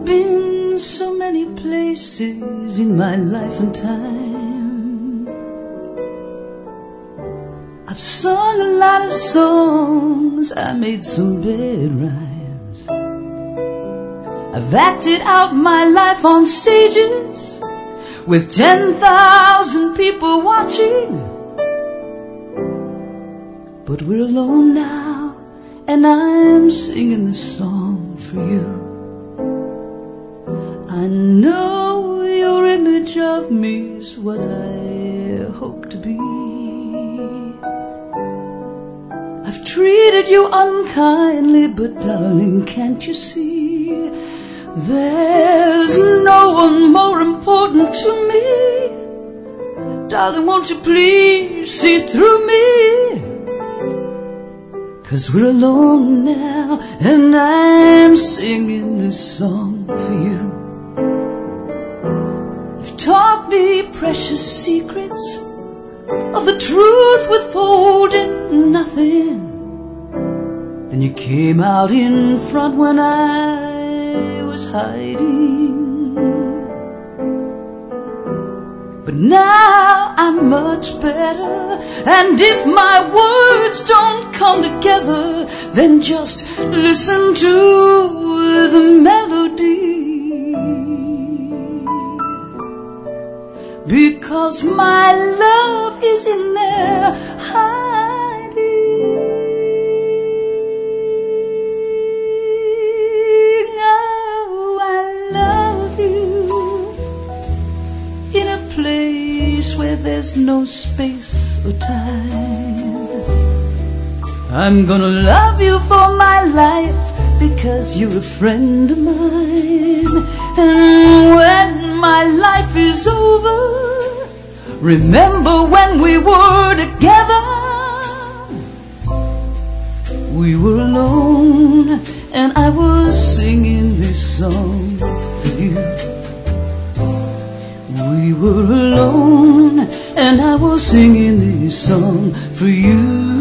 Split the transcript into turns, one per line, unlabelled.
been so many places in my life and time. I've sung a lot of songs, I made some bad rhymes. I've acted out my life on stages with 10,000 people watching. But we're alone now, and I'm singing this song for you. I know your image of me is what I hope to be. I've treated you unkindly, but darling, can't you see? There's no one more important to me. Darling, won't you please see through me? 'Cause we're alone now, and I'm singing this song for you. You've taught me precious secrets of the truth withholding nothing. Then you came out in front when I was hiding. But now I'm much better, and if my words don't come together, then just listen to the melody. Because my love is in there hiding. Oh, I love you in a place where there's no space or time. I'm gonna love you for my life, because you're a friend of mine. And when my life is over, remember when we were together. We were alone, and I was singing this song for you. We were alone, and I was singing this song for you.